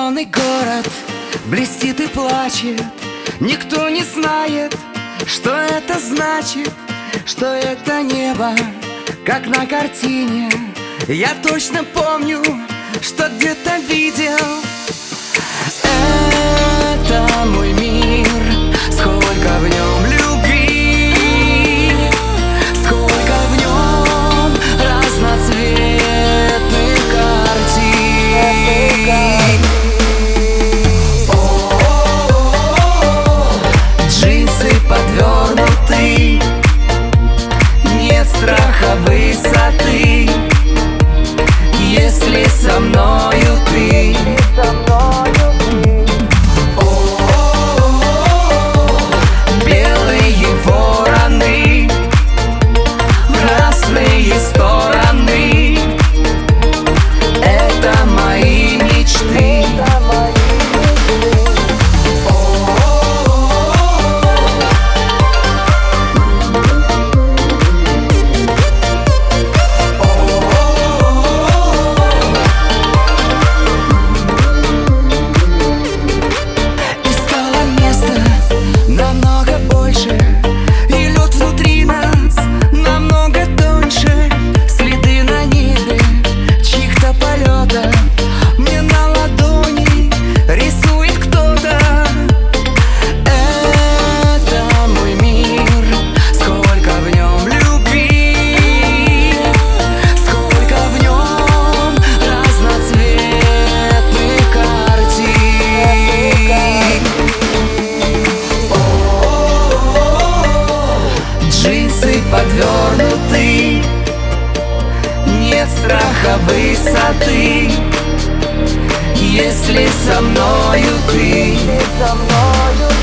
Зеленый город блестит и плачет. Никто не знает, что это значит, что это небо, как на картине. Я точно помню, что где-то видел. Это мой мир, сколько в нем любви, сколько в нем разноцветных картин. Джинсы подвернуты, нет страха высоты, если со мною ты. Белые вороны в разные стороны, это мои мечты. Подвернуты, нет страха высоты, если со мною ты.